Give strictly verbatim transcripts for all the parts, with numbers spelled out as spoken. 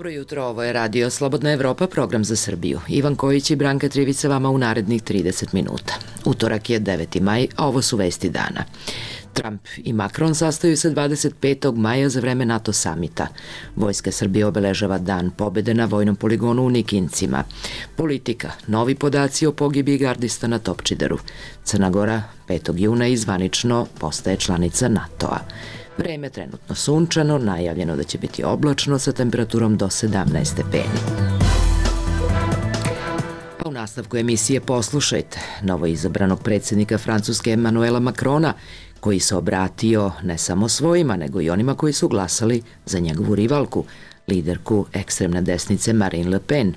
Dobro jutro, ovo je Radio Slobodna Evropa, program za Srbiju. Ivan Kojić i Branka Trivica vama u narednih trideset minuta. Utorak je deveti maj, a ovo su vesti dana. Trump i Macron sastaju se dvadeset petog maja za vreme NATO samita. Vojska Srbije obeležava dan pobede na vojnom poligonu u Nikincima. Politika, novi podaci o pogibi gardista na Topčideru. Crna Gora petog juna izvanično postaje članica NATO-a. Vreme trenutno sunčano, najavljeno da će biti oblačno sa temperaturom do sedamnaest stepeni. Pa u nastavku emisije poslušajte novoizabranog predsjednika Francuske Emmanuela Macrona, koji se obratio ne samo svojima, nego i onima koji su glasali za njegovu rivalku, liderku ekstremne desnice Marine Le Pen.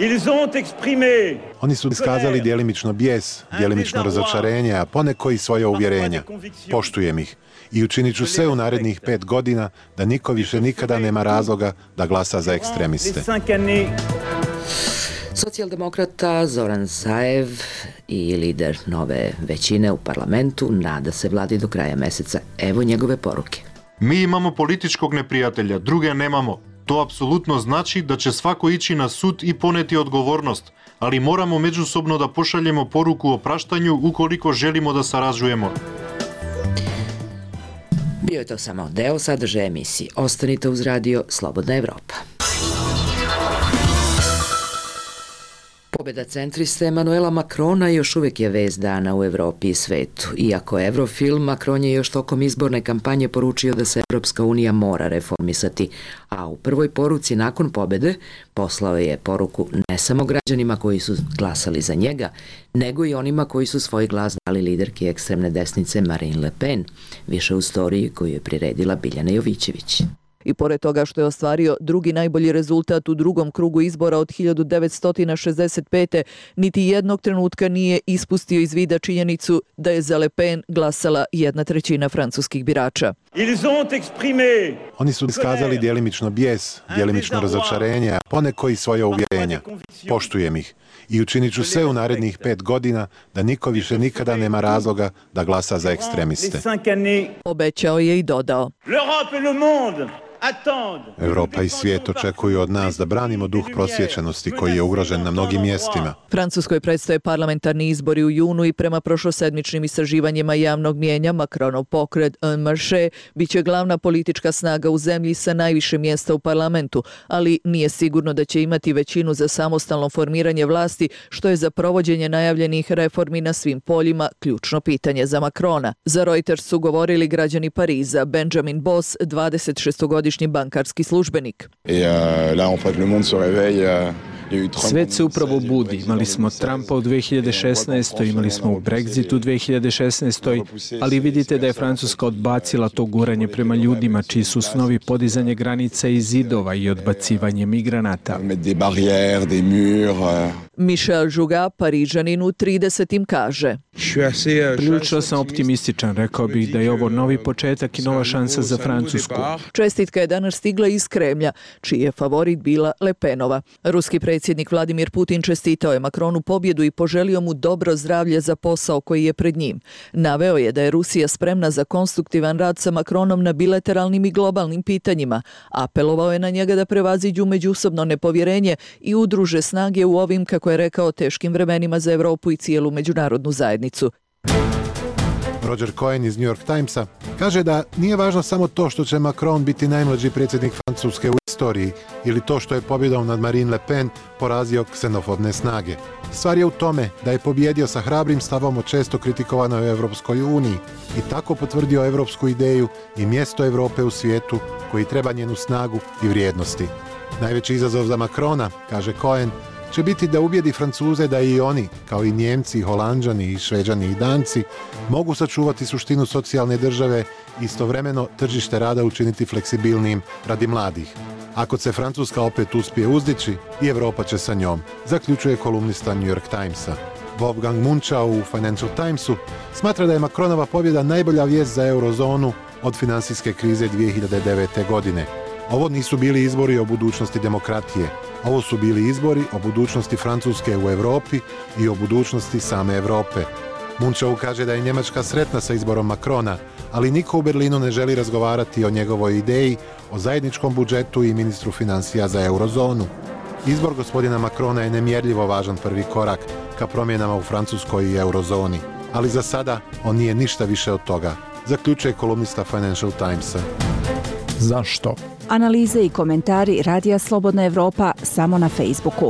Oni su iskazali djelimično bijes, djelimično razočarenje, a poneko i svoje uvjerenja. Poštujem ih i učinit ću sve u narednih pet godina da niko više nikada nema razloga da glasa za ekstremiste. Socijaldemokrata Zoran Zaev i lider nove većine u parlamentu nada se vladi do kraja meseca. Evo njegove poruke. Mi imamo političkog neprijatelja, druge nemamo. To apsolutno znači da će svako ići na sud i poneti odgovornost, ali moramo međusobno da pošaljemo poruku o praštanju ukoliko želimo da sarađujemo. Bio je to samo deo sadržaja emisije. Ostanite uz Radio Slobodna Evropa. Pobjeda centriste Emmanuela Macrona još uvijek je vest dana u Evropi i svetu. Iako je Eurofil, Macron je još tokom izborne kampanje poručio da se Evropska unija mora reformisati, a u prvoj poruci nakon pobjede poslao je poruku ne samo građanima koji su glasali za njega, nego i onima koji su svoj glas dali liderki ekstremne desnice Marine Le Pen, više u storiji koju je priredila Biljana Jovićević. I pored toga što je ostvario drugi najbolji rezultat u drugom krugu izbora od hiljadu devetsto šezdeset pete. niti jednog trenutka nije ispustio iz vida činjenicu da je za Le Pen glasala jedna trećina francuskih birača. Oni su iskazali djelimično bijes, djelimično razočarenje, a poneko i svoje uvjerenja. Poštujem ih i učinit ću sve u narednih pet godina da niko više nikada nema razloga da glasa za ekstremiste. Obećao je i dodao. Europa i svijet očekuju od nas da branimo duh prosvjećenosti koji je ugrožen na mnogim mjestima. Francuskoj predstoje parlamentarni izbori u junu i prema prošlosedmičnim istraživanjima javnog mijenja Macronov pokret En Marche biće glavna politička snaga u zemlji sa najviše mjesta u parlamentu, ali nije sigurno da će imati većinu za samostalno formiranje vlasti, što je za provođenje najavljenih reformi na svim poljima ključno pitanje za Macrona. Za Reuters su govorili građani Pariza. Benjamin Boss, dvadesetšestogodišnji bankarski službenik. Svet se upravo budi. Imali smo Trumpa u dve hiljade šesnaestoj. imali smo u Brexit u dve hiljade šesnaestoj. ali vidite da je Francuska odbacila to guranje prema ljudima čiji su snovi podizanje granica i zidova i odbacivanje migranata. Michel Jouga, Parižanin u tridesetim kaže. Prilično sam optimističan, rekao bih da je ovo novi početak i nova šansa za Francusku. Čestitka je danas stigla iz Kremlja, čiji je favorit bila Le Penova. Ruski predsjednik Vladimir Putin čestitao je Macronu pobjedu i poželio mu dobro zdravlje za posao koji je pred njim. Naveo je da je Rusija spremna za konstruktivan rad sa Macronom na bilateralnim i globalnim pitanjima. Apelovao je na njega da prevaziđu međusobno nepovjerenje i udruže snage u ovim, kako je rekao, teškim vremenima za Europu i cijelu međunarodnu zajednicu. Roger Cohen iz New York Timesa kaže da nije važno samo to što će Macron biti najmlađi predsjednik Francuske u istoriji ili to što je pobjedom nad Marine Le Pen porazio ksenofobne snage. Stvar je u tome da je pobjedio sa hrabrim stavom o često kritikovanoj Evropskoj uniji i tako potvrdio evropsku ideju i mjesto Europe u svijetu koji treba njenu snagu i vrijednosti. Najveći izazov za Macrona, kaže Cohen, će biti da ubijedi Francuze da i oni, kao i Njemci, Holanđani, i Šveđani i Danci, mogu sačuvati suštinu socijalne države i istovremeno tržište rada učiniti fleksibilnijim radi mladih. Ako se Francuska opet uspije uzdići, i Europa će sa njom, zaključuje kolumnista New York Timesa. Wolfgang Munchau u Financial Timesu smatra da je Macronova pobjeda najbolja vijest za eurozonu od financijske krize dvije hiljade devete. godine. Ovo nisu bili izbori o budućnosti demokratije. Ovo su bili izbori o budućnosti Francuske u Europi i o budućnosti same Europe. Munčov kaže da je Njemačka sretna sa izborom Makrona, ali niko u Berlinu ne želi razgovarati o njegovoj ideji, o zajedničkom budžetu i ministru financija za eurozonu. Izbor gospodina Makrona je nemjerljivo važan prvi korak ka promjenama u Francuskoj i eurozoni, ali za sada on nije ništa više od toga, zaključuje kolumnista Financial Timesa. Zašto? Analize i komentari Radija Slobodna Evropa samo na Facebooku.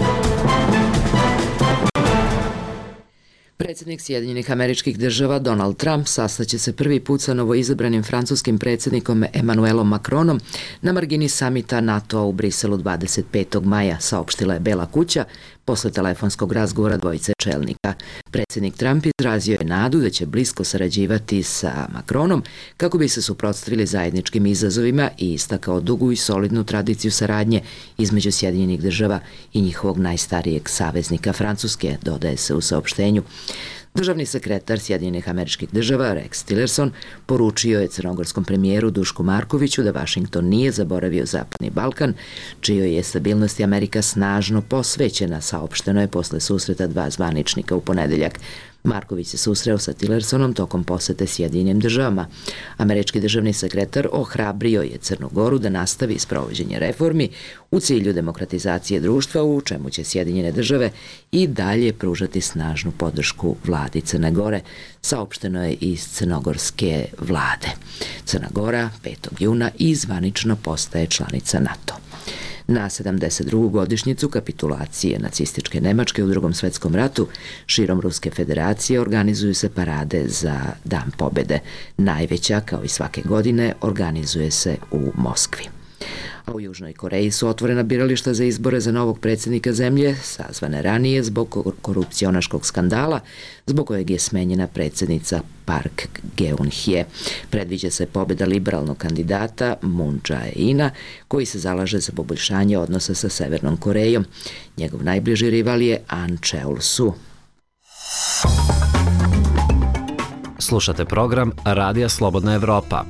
Predsjednik Sjedinjenih Američkih Država Donald Trump sastaće se prvi put sa novoizabranim francuskim predsjednikom Emmanuelom Macronom na margini samita NATO-a u Briselu dvadeset petog maja, saopštila je Bela kuća posle telefonskog razgovora dvojice čelnika. Predsjednik Trump izrazio je nadu da će blisko sarađivati sa Macronom kako bi se suprotstavili zajedničkim izazovima i istakao dugu i solidnu tradiciju saradnje između Sjedinjenih Država i njihovog najstarijeg saveznika Francuske, dodaje se u saopštenju. Državni sekretar Sjedinjenih Američkih Država Rex Tillerson poručio je crnogorskom premijeru Dušku Markoviću da Vašington nije zaboravio Zapadni Balkan, čijoj je stabilnosti Amerika snažno posvećena, saopšteno je posle susreta dva zvaničnika u ponedeljak. Marković se susreo sa Tillersonom tokom posete Sjedinjenim Državama. Američki državni sekretar ohrabrio je Crnu Goru da nastavi sprovođenje reformi u cilju demokratizacije društva, u čemu će Sjedinjene Države i dalje pružati snažnu podršku vladi Crne Gore, saopšteno je iz crnogorske vlade. Crna Gora petog juna i zvanično postaje članica NATO. Na sedamdeset drugu godišnjicu kapitulacije nacističke Nemačke u Drugom svetskom ratu širom Ruske federacije organizuju se parade za Dan pobjede. Najveća, kao i svake godine, organizuje se u Moskvi. A u Južnoj Koreji su otvorena birališta za izbore za novog predsjednika zemlje, sazvane ranije zbog korupcionaškog skandala, zbog kojeg je smenjena predsjednica Park Geun-hye. Predviđa se pobjeda liberalnog kandidata Moon Jae-ina, koji se zalaže za poboljšanje odnosa sa Severnom Korejom. Njegov najbliži rival je Ahn Cheol-soo. Slušate program Radija Slobodna Evropa.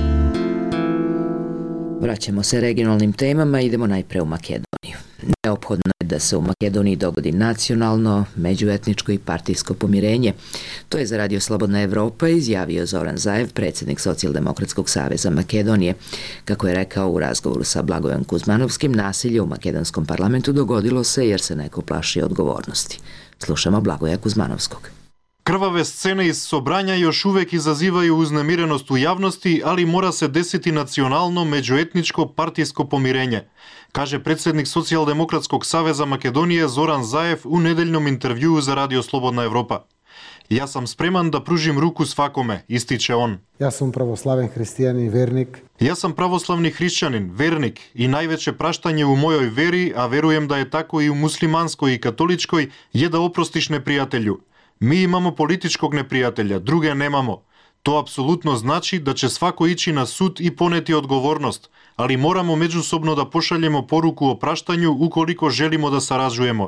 Vraćamo se regionalnim temama i idemo najpre u Makedoniju. Neophodno je da se u Makedoniji dogodi nacionalno, međuetničko i partijsko pomirenje. To je za Radio Slobodna Evropa izjavio Zoran Zaev, predsjednik Socijaldemokratskog saveza Makedonije. Kako je rekao u razgovoru sa Blagojem Kuzmanovskim, nasilje u makedonskom parlamentu dogodilo se jer se neko plaši odgovornosti. Slušamo Blagoja Kuzmanovskog. Krvave сцене из собрања još uvek izazivaju uznemirenost u javnosti, ali mora se desiti nacionalno, međuetničko, partijsko pomirenje, kaže predsjednik Socijaldemokratskog saveza Makedonije Zoran Zaev u nedeljnom intervjuu za Radio Slobodna Evropa. Ja sam spreman da pružim ruku svakome, ističe on. Ja sam pravoslaven hristijanin, vernik. Ja sam pravoslavni hrišćanin, vernik i najveće praštanje u mojoj veri, a verujem da je tako i u muslimanskoj i katoličkoj, je da oprostiš neprijatelju. Mi imamo političkog neprijatelja, druge nemamo. To apsolutno znači da će svako ići na sud i poneti odgovornost, ali moramo međusobno da pošaljemo poruku o praštanju ukoliko želimo da sarađujemo.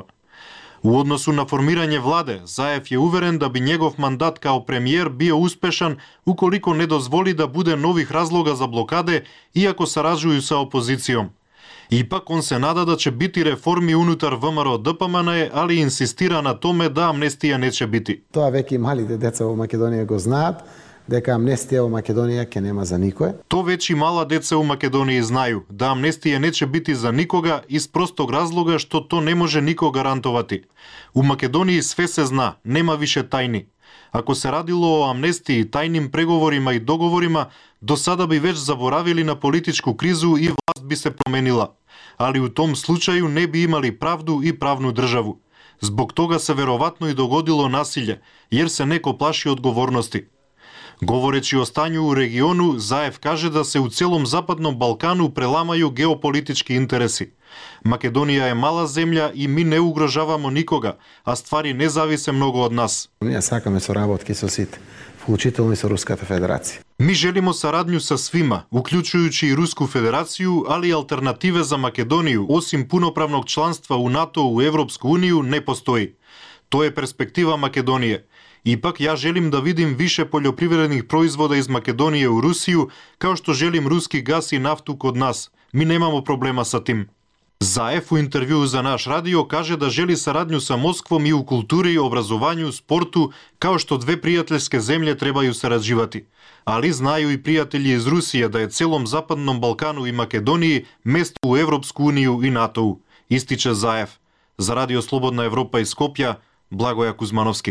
U odnosu na formiranje vlade, Zaev je uveren da bi njegov mandat kao premijer bio uspešan ukoliko ne dozvoli da bude novih razloga za blokade, iako sarađuju sa opozicijom. Ipak on se nada da će biti reformi unutar V M R O D P M N, ali insistira na tome da amnestija neće biti. Тоа веќе и малите деца во Македонија го знаат, дека амнестија во Македонија ќе нема за никое. To već i mala deca u Makedoniji znaju, da amnestije neće biti za nikoga iz prostog razloga što to ne može niko garantovati. U Makedoniji sve se zna, nema više tajni. Ako se radilo o amnestiji, tajnim pregovorima i dogovorima, do sada bi već zaboravili na političku krizu i vlast bi se promenila. Ali u tom slučaju ne bi imali pravdu i pravnu državu. Zbog toga se verovatno i dogodilo nasilje, jer se neko plaši odgovornosti. Govoreći o stanju u regionu, Zaev kaže da se u celom Zapadnom Balkanu prelamaju geopolitički interesi. Makedonija je mala zemlja i mi ne ugrožavamo nikoga, a stvari ne zavise mnogo od nas. Ние сакаме соработки со сите, вклучително и со Руската федерација. Mi želimo saradnju sa svima, uključujući i Rusku federaciju, ali alternative za Makedoniju, osim punopravnog članstva u NATO u Evropsku uniju, ne postoji. To je perspektiva Makedonije. Ipak ja želim da vidim više poljoprivrednih proizvoda iz Makedonije u Rusiju, kao što želim ruski gas i naftu kod nas. Mi nemamo problema sa tim. Zaev u intervjuu za naš radio kaže da želi saradnju sa Moskvom i u kulturi, obrazovanju, sportu, kao što dve prijateljske zemlje trebaju sarađivati. Ali znaju i prijatelji iz Rusije da je celom Zapadnom Balkanu i Makedoniji mesto u Evropsku uniju i NATO-u, ističe Zaev. Za Radio Slobodna Evropa iz Skopja, Blagoja Kuzmanovski.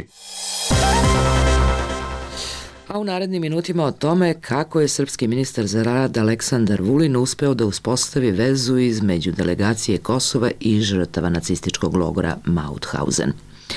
A u narednim minutima o tome kako je srpski ministar za rad Aleksandar Vulin uspeo da uspostavi vezu između delegacije Kosova i žrtava nacističkog logora Mauthausen.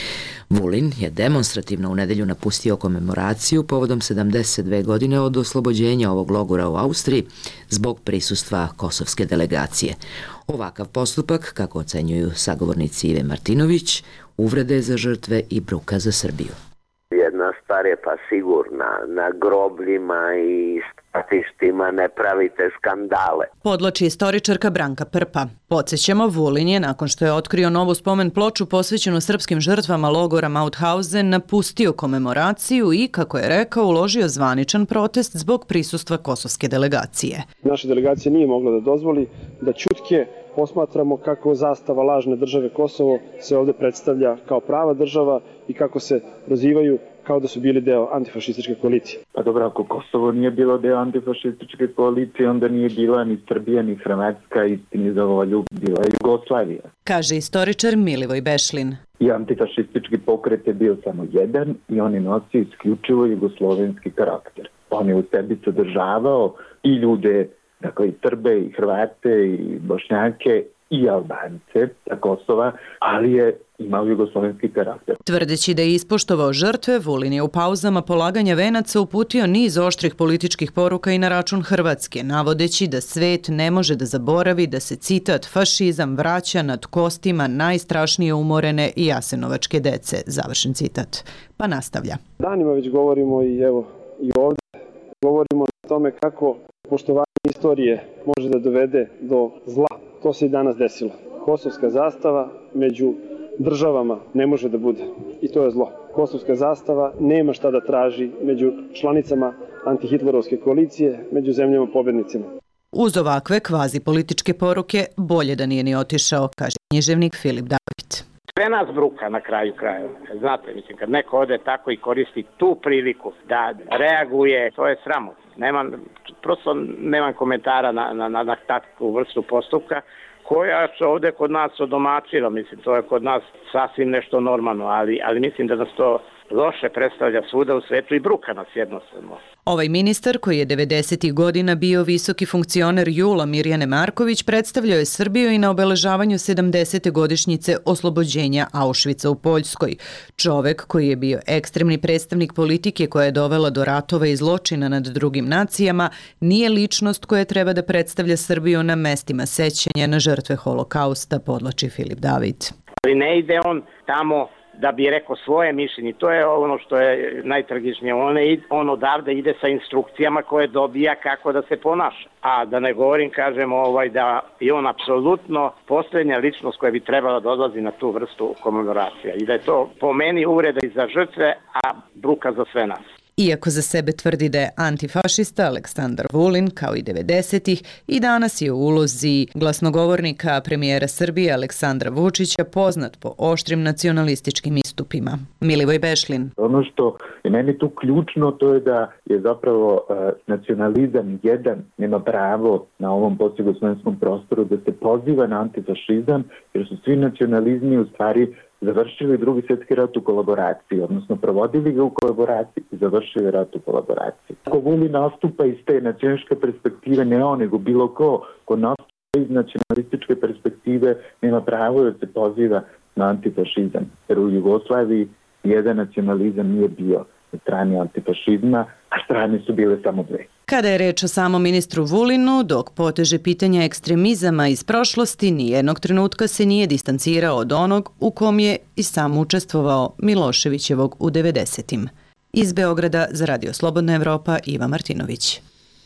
Vulin je demonstrativno u nedelju napustio komemoraciju povodom sedamdeset dve godine od oslobođenja ovog logora u Austriji zbog prisustva kosovske delegacije. Ovakav postupak, kako ocenjuju sagovornici Ive Martinović, uvrede za žrtve i bruka za Srbiju. Jedna stvar je pa sigurna, na grobljima i stratištima ne pravite skandale. Podlači istoričarka Branka Prpa. Podsjećamo, Vulin je, nakon što je otkrio novu spomen ploču posvećenu srpskim žrtvama logora Mauthausen, napustio komemoraciju i, kako je rekao, uložio zvaničan protest zbog prisustva kosovske delegacije. Naša delegacija nije mogla da dozvoli da ćutke posmatramo kako zastava lažne države Kosovo se ovde predstavlja kao prava država i kako se prozivaju kao da su bili deo antifašističke koalicije. Pa dobro, ako Kosovo nije bilo deo antifašističke koalicije, onda nije bila ni Srbija, ni Hrvatska, istini za volju, bila je Jugoslavija. Kaže istoričar Milivoj Bešlin. I antifašistički pokret je bio samo jedan i on je nosio isključivo jugoslovenski karakter. On je u sebi sadržavao i ljude, dakle i Srbe, i Hrvate, i Bošnjake, i Albance sa Kosova, ali je imao jugoslovenski karakter. Tvrdeći da je ispoštovao žrtve, Vulin je u pauzama polaganja venaca uputio niz oštrih političkih poruka i na račun Hrvatske, navodeći da svet ne može da zaboravi da se, citat, fašizam vraća nad kostima najstrašnije umorene i jasenovačke dece, završen citat. Pa nastavlja. Danima već govorimo i evo i ovdje govorimo o tome kako poštovanje istorije može da dovede do zla. To se i danas desilo. Kosovska zastava među državama ne može da bude. I to je zlo. Kosovska zastava nema šta da traži među članicama antihitlerovske koalicije, među zemljama pobednicima. Uz ovakve kvazi političke poruke bolje da nije ni otišao, kaže književnik Filip David. Sve nas bruka na kraju krajeva. Znate, mislim, kad neko ode tako i koristi tu priliku da reaguje, to je sramotno. Nemam, prosto nemam komentara na, na, na, na takvu vrstu postupka koja se ovde kod nas odomačila. Mislim, to je kod nas sasvim nešto normalno, ali, ali mislim da nas to loše predstavlja svuda u svetu i bruka nas jednostavno. Ovaj ministar, koji je devedesetih godina bio visoki funkcioner Jula Mirjane Marković, predstavljao je Srbiju i na obeležavanju sedamdesete godišnjice oslobođenja Auschwitza u Poljskoj. Čovek koji je bio ekstremni predstavnik politike koja je dovela do ratova i zločina nad drugim nacijama, nije ličnost koja treba da predstavlja Srbiju na mestima sećanja na žrtve holokausta, podlači Filip David. Ali ne ide on tamo da bi rekao svoje mišljenje. To je ono što je najtragičnije. On, on odavde ide sa instrukcijama koje dobija kako da se ponaša. A da ne govorim, kažem, ovaj, da je on apsolutno posljednja ličnost koja bi trebala da odlazi na tu vrstu komemoracija. I da je to po meni uvreda i za žrtve, a bruka za sve nas. Iako za sebe tvrdi da je antifašista, Aleksandar Vulin, kao i devedesetih, i danas je u ulozi glasnogovornika premijera Srbije Aleksandra Vučića poznat po oštrim nacionalističkim istupima. Milivoj Bešlin. Ono što je meni tu ključno, to je da je zapravo uh, nacionalizam jedan nema pravo na ovom postjugoslovenskom prostoru da se poziva na antifašizam, jer su svi nacionalizmi u stvari završili drugi svjetski rat u kolaboraciji, odnosno provodili ga u kolaboraciji i završili rat u kolaboraciji. Ako Vulin nastupa iz te nacionalističke perspektive, ne on, nego bilo ko, ko nastupa iz nacionalističke perspektive, nema pravo da se poziva na antifašizam. Jer u Jugoslaviji jedan nacionalizam nije bio na strani antifašizma, a strane su bile samo dve. Kada je reč o samom ministru Vulinu, dok poteže pitanja ekstremizama iz prošlosti, nijednog trenutka se nije distancirao od onog u kom je i sam učestvovao Miloševićevog u devedesetim. Iz Beograda za Radio Slobodna Evropa, Iva Martinović.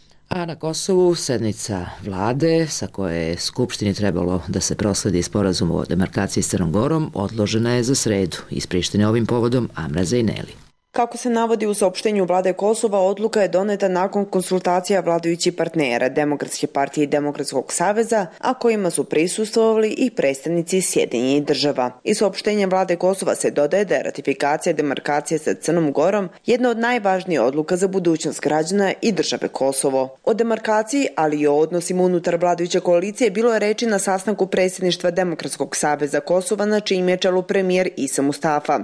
A na Kosovu sednica vlade, sa koje je Skupštini trebalo da se prosledi sporazum o demarkaciji s Crnom Gorom, odložena je za sredu. Iz Prištine ovim povodom Amra Zejneli. Kako se navodi u saopštenju vlade Kosova, odluka je doneta nakon konsultacija vladajućih partnera Demokratske partije i Demokratskog saveza, a kojima su prisustvovali i predstavnici Sjedinjenih država. Iz saopštenja vlade Kosova se dodaje da je ratifikacija demarkacije sa Crnom Gorom jedna od najvažnijih odluka za budućnost građana i države Kosovo. O demarkaciji, ali i o odnosima unutar vladajuće koalicije bilo je reči na sastanku predsjedništva Demokratskog saveza Kosova, na čijem je čelu premijer Isa Mustafa.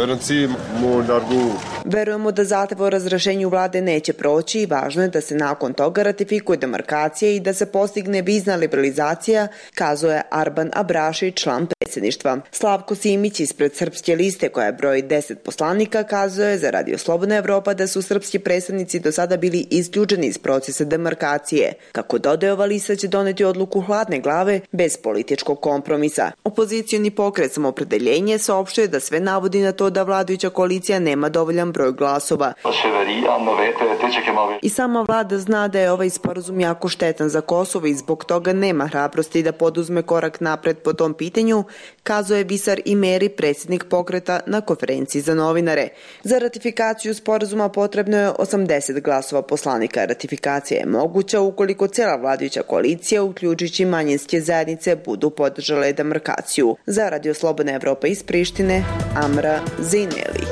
Verujemo da zahtev o razrešenju vlade neće proći i važno je da se nakon toga ratifikuje demarkacija i da se postigne vizna liberalizacija, kazao je Arban Abraši, član predsjedništva. Slavko Simić ispred Srpske liste, koja broji deset poslanika, kazao je za Radio Slobodna Evropa da su srpski predstavnici do sada bili isključeni iz procesa demarkacije. Kako dodaje, ova lista će doneti odluku hladne glave bez političkog kompromisa. Opozicioni pokret Samoopredeljenje saopštuje da sve navodi na to da vladajuća koalicija nema dovoljan broj glasova. I sama vlada zna da je ovaj sporazum jako štetan za Kosovo i zbog toga nema hrabrosti da poduzme korak napred po tom pitanju, kazao je Visar Imeri, predsjednik pokreta, na konferenciji za novinare. Za ratifikaciju sporazuma potrebno je osamdeset glasova poslanika. Ratifikacija je moguća ukoliko cela vladajuća koalicija, uključujući manjinske zajednice, budu podržale demarkaciju. Za Radio Slobodna Evropa iz Prištine, Amra Zeineli.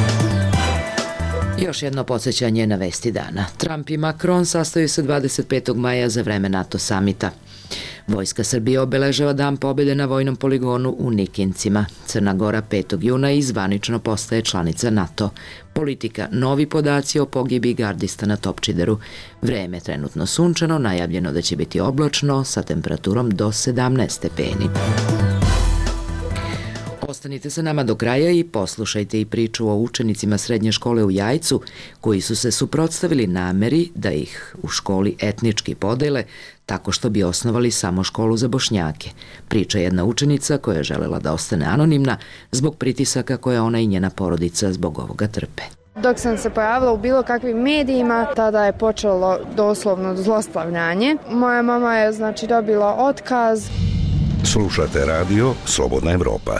Još jedno podsjećanje na vesti dana. Trump i Macron sastaju se dvadeset petog maja za vreme NATO samita. Vojska Srbije obeležava Dan pobjede na vojnom poligonu u Nikincima. Crna Gora petog juna i zvanično postaje članica NATO. Politika, novi podaci o pogibi gardista na Topčideru. Vreme trenutno sunčano, najavljeno da će biti oblačno sa temperaturom do sedamnaest stepeni. Ostanite sa nama do kraja i poslušajte i priču o učenicima srednje škole u Jajcu koji su se suprotstavili nameri da ih u školi etnički podele tako što bi osnovali samo školu za Bošnjake. Priča jedna učenica koja je želela da ostane anonimna zbog pritisaka koje ona i njena porodica zbog ovoga trpe. Dok sam se pojavila u bilo kakvim medijima, tada je počelo doslovno zlostavljanje. Moja mama je znači dobila otkaz. Slušate radio Slobodna Evropa.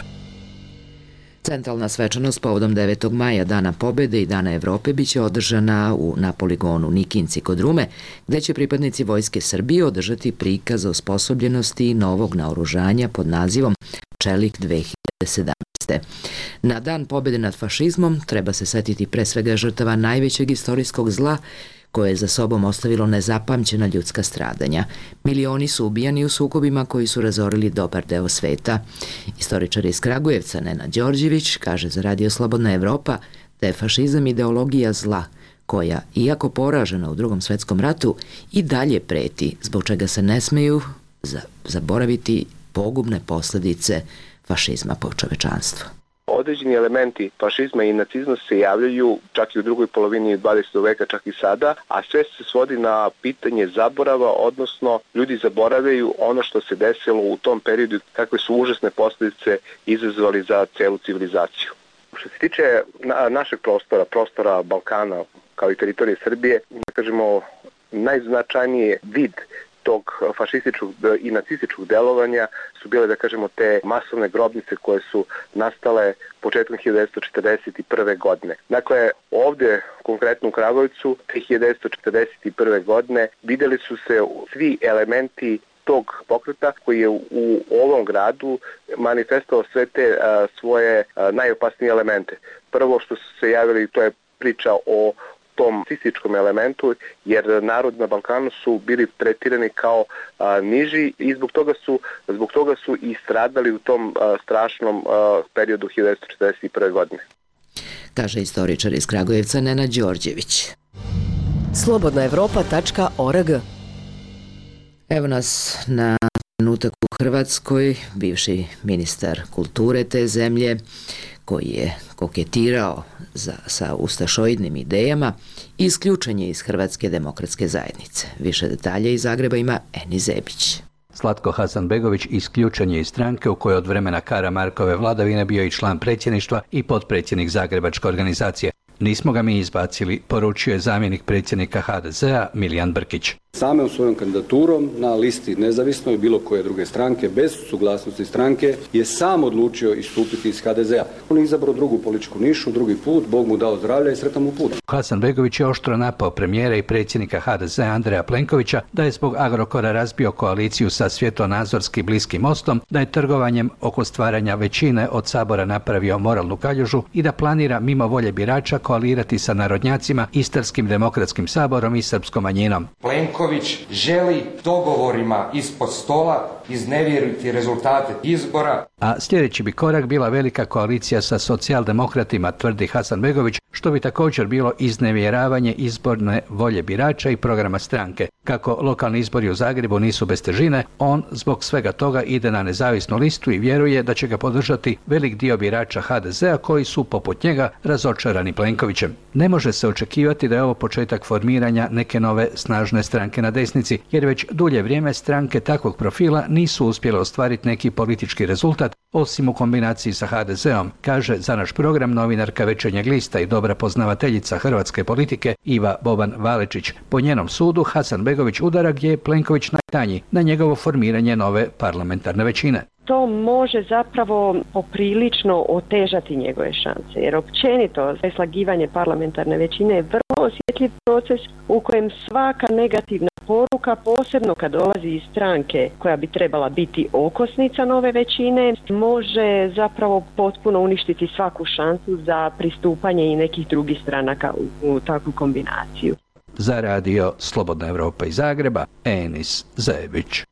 Centralna svečanost povodom devetog maja, Dana pobjede i Dana Evrope, biće održana u, na poligonu Nikinci kod Rume, gde će pripadnici Vojske Srbije održati prikaz osposobljenosti i novog naoružanja pod nazivom Čelik dve hiljade sedamnaeste. Na Dan pobjede nad fašizmom treba se setiti pre svega žrtava najvećeg istorijskog zla koje je za sobom ostavilo nezapamćena ljudska stradanja. Milioni su ubijani u sukobima koji su razorili dobar deo sveta. Istoričar iz Kragujevca Nenad Đorđević kaže za Radio Slobodna Evropa da je fašizam ideologija zla koja, iako poražena u Drugom svetskom ratu, i dalje preti, zbog čega se ne smeju zaboraviti pogubne posljedice fašizma po čovečanstvo. Određeni elementi fašizma i nacizma se javljaju čak i u drugoj polovini dvadesetog veka, čak i sada, a sve se svodi na pitanje zaborava, odnosno ljudi zaboravljaju ono što se desilo u tom periodu, kakve su užasne posljedice izazvali za celu civilizaciju. Što se tiče na, našeg prostora, prostora Balkana, kao i teritorije Srbije, da kažemo, najznačajniji vid tog fašističkog i nacističkog delovanja su bile, da kažemo, te masovne grobnice koje su nastale početkom hiljadu devetsto četrdeset prve godine. Dakle, ovdje, konkretno u Kragujevcu, te hiljadu devetsto četrdeset prve godine vidjeli su se svi elementi tog pokreta koji je u ovom gradu manifestovao sve te a, svoje a, najopasnije elemente. Prvo što su se javili, to je priča o tom nacističkom elementu, jer narod na Balkanu su bili tretirani kao a, niži i zbog toga su zbog toga su i stradali u tom a, strašnom a, periodu hiljadu devetsto četrdeset prve godine. Kaže istoričar iz Kragujevca Nenad Đorđević. slobodna evropa tačka org. Evo nas na trenutak u Hrvatskoj, bivši ministar kulture te zemlje, koji je koketirao za, sa ustašoidnim idejama, isključen je iz Hrvatske demokratske zajednice. Više detalja iz Zagreba ima Eni Zebić. Zlatko Hasanbegović isključen je iz stranke u kojoj od vremena Karamarkove vladavine bio i član predsjedništva i potpredsjednik Zagrebačke organizacije. Nismo ga mi izbacili, poručio je zamjenik predsjednika ha de zea Milijan Brkić. samom svojom kandidaturom na listi nezavisnoj bilo koje druge stranke bez suglasnosti stranke je sam odlučio istupiti iz ha de zea. On je izabrao drugu političku nišu, drugi put, Bog mu dao zdravlja i sretan mu put. Hasanbegović je oštro napao premijera i predsjednika ha de zea Andreja Plenkovića da je zbog Agrokora razbio koaliciju sa svjetonazorski bliskim mostom, da je trgovanjem oko stvaranja većine od Sabora napravio moralnu kaljužu i da planira mimo volje birača koalirati sa narodnjacima, Istarskim demokratskim saborom i srpskom manjinom. Plenković želi dogovorima ispod stola iznevjeriti rezultate izbora. A sljedeći bi korak bila velika koalicija sa socijaldemokratima, tvrdi Hasanbegović, što bi također bilo iznevjeravanje izborne volje birača i programa stranke. Kako lokalni izbori u Zagrebu nisu bez težine, on zbog svega toga ide na nezavisnu listu i vjeruje da će ga podržati velik dio birača ha de zea koji su poput njega razočarani Plenkovićem. Ne može se očekivati da je ovo početak formiranja neke nove snažne stranke na desnici, jer već dulje vrijeme stranke takvog profila nisu uspjele ostvariti neki politički rezultat, osim u kombinaciji sa ha de zeom, kaže za naš program novinarka Večernjeg lista i dobra poznavateljica hrvatske politike Iva Boban Valečić. Po njenom sudu Hasanbegović udara gdje je Plenković najtanji, na njegovo formiranje nove parlamentarne većine. To može zapravo poprilično otežati njegove šanse, jer općenito preslagivanje parlamentarne većine je vrlo osjetljiv proces u kojem svaka negativna poruka, posebno kad dolazi iz stranke koja bi trebala biti okosnica nove većine, može zapravo potpuno uništiti svaku šansu za pristupanje i nekih drugih stranaka u, u takvu kombinaciju. Za radio Slobodna Evropa iz Zagreba, Enis Zajević.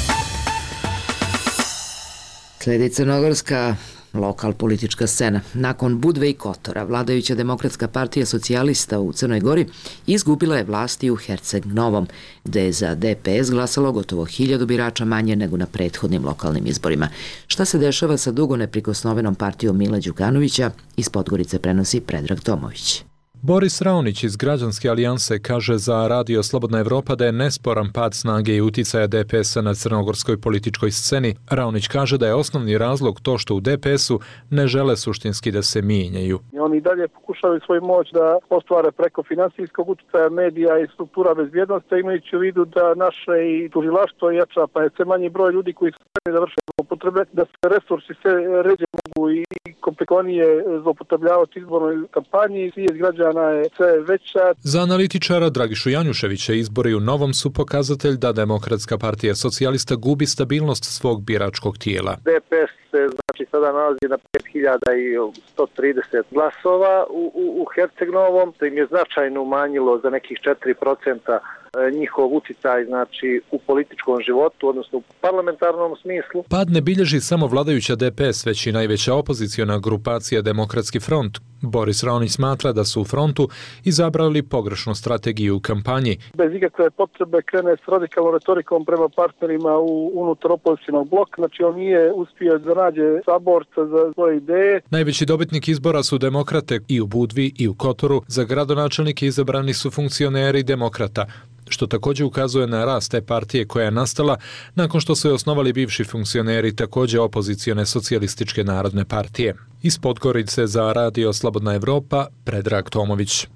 Slijedi crnogorska lokal politička scena. Nakon Budve i Kotora, vladajuća Demokratska partija socijalista u Crnoj Gori izgubila je vlasti u Herceg Novom, gde je za de pe es glasalo gotovo hiljadu birača manje nego na prethodnim lokalnim izborima. Šta se dešava sa dugo neprikosnovenom partijom Mila Đukanovića, iz Podgorice prenosi Predrag Tomović. Boris Raonić iz Građanske alijanse kaže za radio Slobodna Evropa da je nesporan pad snage i uticaja de pe es-a na crnogorskoj političkoj sceni. Raonić kaže da je osnovni razlog to što u de pe es-u ne žele suštinski da se mijenjaju. Oni dalje pokušavaju svoju moć da ostvare preko finansijskog uticaja medija i struktura bezbjednosti, imajući u vidu da naše i tužilaštvo jača, pa je sve manji broj ljudi koji su spremni da vrše zloupotrebe, da se resursi sve ređe mogu i komplikovanije zloupotrebljavati izbornoj kampanji, svijest građana je sve veća. Za analitičara Dragišu Janjuševića izbori u Novom su pokazatelj da Demokratska partija socijalista gubi stabilnost svog biračkog tijela. de pe es se znači sada nalazi na pet hiljada sto trideset glasova u, u, u Herceg Novom, to im je značajno umanjilo za nekih četiri procenta njihov uticaj znači u političkom životu, odnosno u parlamentarnom smislu. Pad ne bilježi samo vladajuća de pe es, već i najveća opoziciona grupacija Demokratski front. Boris Raonić smatra da su u frontu izabrali pogrešnu strategiju u kampanji. Bez ikakve potrebe krene s radikalnom retorikom prema partnerima u unutar opozicionog bloka, znači on nije uspio da nađe saborca za svoje ideje. Najveći dobitnik izbora su demokrate i u Budvi i u Kotoru. Za gradonačelnike izabrani su funkcioneri demokrata, što također ukazuje na rast te partije koja je nastala nakon što su je osnovali bivši funkcioneri također opozicione socijalističke narodne partije. Iz Podgorice za radio Slobodna Evropa, Predrag Tomović.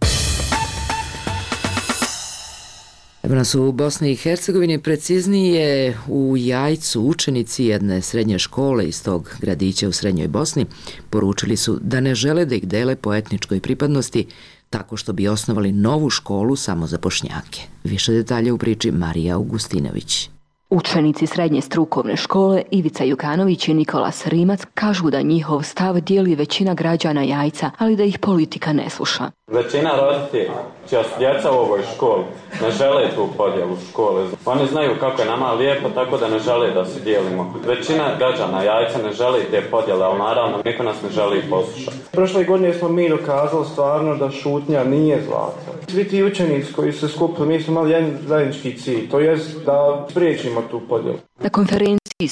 Evo nas u Bosni i Hercegovini, preciznije u Jajcu, učenici jedne srednje škole iz tog gradića u srednjoj Bosni poručili su da ne žele da ih dele po etničkoj pripadnosti, tako što bi osnovali novu školu samo za Bošnjake. Više detalja u priči Marija Augustinović. Učenici srednje strukovne škole Ivica Jukanović i Nikolas Rimac kažu da njihov stav dijeli većina građana Jajca, ali da ih politika ne sluša. Većina roditelja čija su djeca u ovoj školi ne žele tu podjelu škole. Oni znaju kako je nama lijepo, tako da ne žele da se dijelimo. Većina građana Jajca ne žele te podjele, ali naravno niko nas ne želi poslušati. Prošle godine smo mi dokazali stvarno da šutnja nije zlato. Svi ti učenici koji se skupili, mi smo imali jedan zajednički cilj, to jest da spriječimo tu podjelu. Na konferenciji su se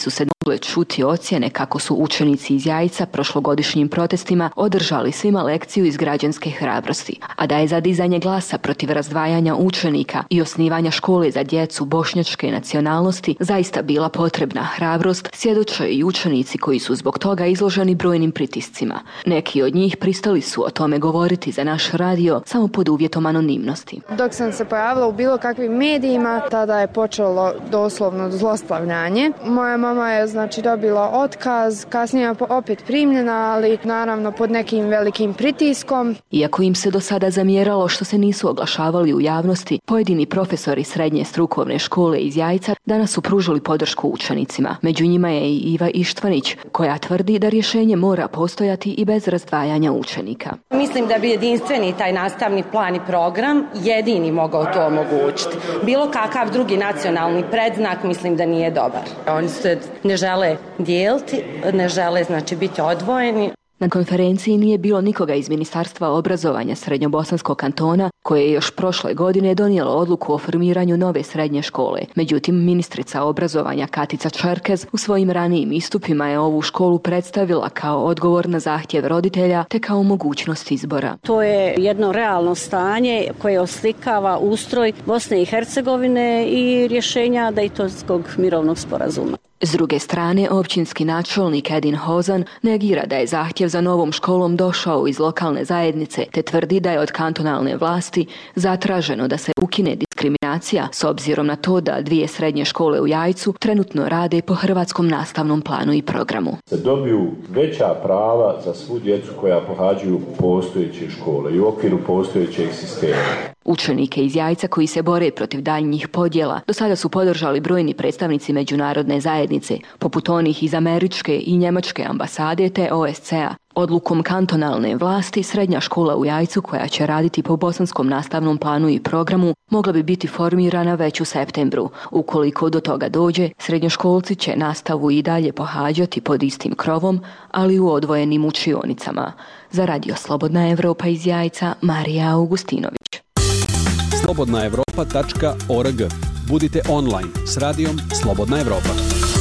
čuti ocjene kako su učenici iz Jajca prošlogodišnjim protestima održali svima lekciju iz građanske hrabrosti, a da je za dizanje glasa protiv razdvajanja učenika i osnivanja škole za djecu bošnjačke nacionalnosti zaista bila potrebna hrabrost, svjedoče i učenici koji su zbog toga izloženi brojnim pritiscima. Neki od njih pristali su o tome govoriti za naš radio samo pod uvjetom anonimnosti. Dok sam se pojavila u bilo kakvim medijima, tada je počelo doslovno zlostavljanje. Moja mama je znači dobila otkaz, kasnije je opet primljena, ali naravno pod nekim velikim pritiskom. Iako im se do sada zamjeralo što se nisu oglašavali u javnosti, pojedini profesori srednje strukovne škole iz Jajca danas su pružili podršku učenicima. Među njima je i Iva Ištvanić, koja tvrdi da rješenje mora postojati i bez razdvajanja učenika. Mislim da bi jedinstveni taj nastavni plan i program jedini mogao to omogućiti. Bilo kakav drugi nacionalni predznak mislim da nije dobar. Oni se ne žele dijeliti, ne žele znači biti odvojeni. Na konferenciji nije bilo nikoga iz Ministarstva obrazovanja Srednjobosanskog kantona, koje je još prošle godine donijelo odluku o formiranju nove srednje škole. Međutim, ministrica obrazovanja Katica Čerkez u svojim ranijim istupima je ovu školu predstavila kao odgovor na zahtjev roditelja te kao mogućnost izbora. To je jedno realno stanje koje oslikava ustroj Bosne i Hercegovine i rješenja Dejtonskog mirovnog sporazuma. S druge strane, općinski načelnik Edin Hozan negira da je zahtjev za novom školom došao iz lokalne zajednice, te tvrdi da je od kantonalne vlasti zatraženo da se ukine diskriminacija s obzirom na to da dvije srednje škole u Jajcu trenutno rade po hrvatskom nastavnom planu i programu. Da dobiju veća prava za svu djecu koja pohađaju postojeće škole i u okviru postojećeg sistema. Učenike iz Jajca koji se bore protiv daljnjih podjela do sada su podržali brojni predstavnici međunarodne zajednice, poput onih iz američke i njemačke ambasade te O S C-a. Odlukom kantonalne vlasti, srednja škola u Jajcu koja će raditi po bosanskom nastavnom planu i programu mogla bi biti formirana već u septembru. Ukoliko do toga dođe, srednjoškolci će nastavu i dalje pohađati pod istim krovom, ali u odvojenim učionicama. Za Radio Slobodna Evropa iz Jajca, Marija Augustinović. slobodna evropa tačka org. Budite online s radijom Slobodna Evropa.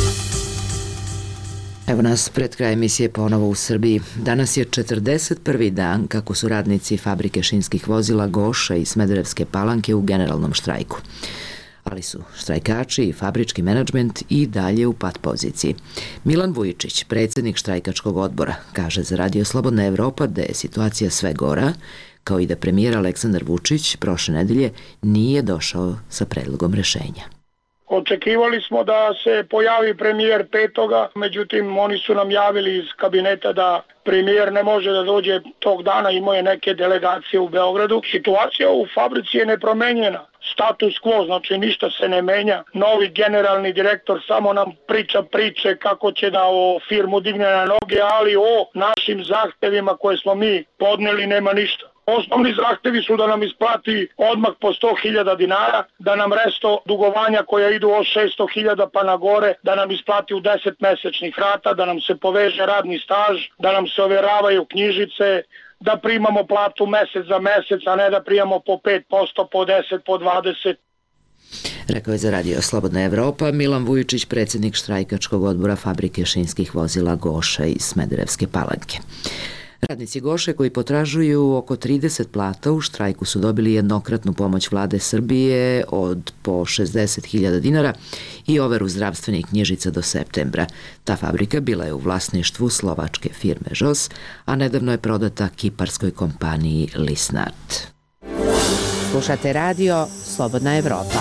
Evo nas pred kraj emisije ponovo u Srbiji. Danas je četrdeset prvi dan kako su radnici fabrike šinskih vozila Goša i Smederevske Palanke u generalnom štrajku. Ali su štrajkači i fabrički menadžment i dalje u pat poziciji. Milan Vujičić, predsjednik štrajkačkog odbora, kaže za Radio Slobodna Evropa da je situacija sve gora, kao i da premijer Aleksandar Vučić prošle nedelje nije došao sa predlogom rješenja. Očekivali smo da se pojavi premijer petoga, međutim oni su nam javili iz kabineta da premijer ne može da dođe tog dana, imao je neke delegacije u Beogradu. Situacija u fabrici je nepromenjena. Status quo, znači ništa se ne menja. Novi generalni direktor samo nam priča priče kako će da o firmu digne na noge, ali o našim zahtevima koje smo mi podneli nema ništa. Osnovni zahtevi su da nam isplati odmah po sto hiljada dinara, da nam resto dugovanja koja idu od šesto hiljada pa na gore, da nam isplati u deset mesečnih rata, da nam se poveže radni staž, da nam se overavaju knjižice, da primamo platu mesec za mesec, a ne da primamo po pet posto, po deset, po dvadeset. Rekao je za Radio Slobodna Evropa Milan Vujičić, predsjednik štrajkačkog odbora fabrike šinskih vozila Goša i Smederevske Palanke. Radnici Goše koji potražuju oko trideset plata u štrajku su dobili jednokratnu pomoć vlade Srbije od po šezdeset hiljada dinara i overu zdravstvenih knjižica do septembra. Ta fabrika bila je u vlasništvu slovačke firme Žos, a nedavno je prodata kiparskoj kompaniji Lisnart. Slušate Radio Slobodna Evropa.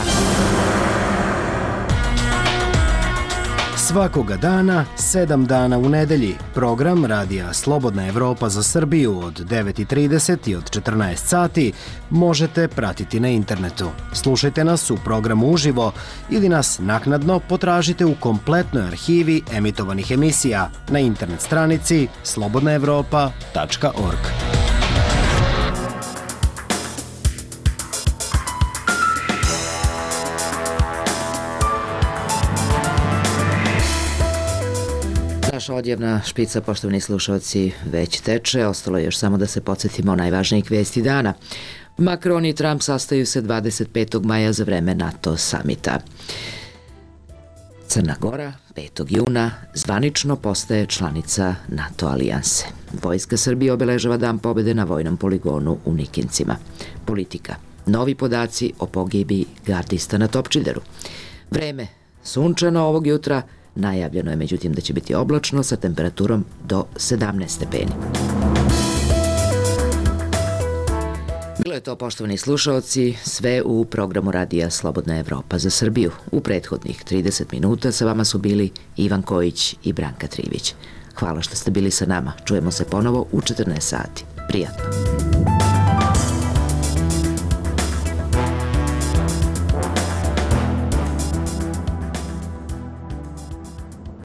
Svakoga dana, sedam dana u nedelji, program Radija Slobodna Evropa za Srbiju od devet i trideset i od četrnaest sati možete pratiti na internetu. Slušajte nas u programu uživo ili nas naknadno potražite u kompletnoj arhivi emitovanih emisija na internet stranici slobodna evropa tačka org. Naša odjevna špica, poštovani slušalci, već teče. Ostalo je još samo da se podsjetimo najvažnijih vijesti dana. Macron i Trump sastaju se dvadeset petog maja za vreme NATO samita. Crna Gora petog juna zvanično postaje članica NATO alijanse. Vojska Srbije obeležava Dan pobede na vojnom poligonu u Nikincima. Politika. Novi podaci o pogibiji gardista na Topčideru. Vreme. Sunčano ovog jutra. Najavljeno je međutim da će biti oblačno sa temperaturom do sedamnaest stepeni. Bilo je to, poštovani slušaoci, sve u programu radija Slobodna Evropa za Srbiju. U prethodnih trideset minuta sa vama su bili Ivan Kojić i Branka Trivić. Hvala što ste bili sa nama. Čujemo se ponovo u četrnaest sati. Prijatno.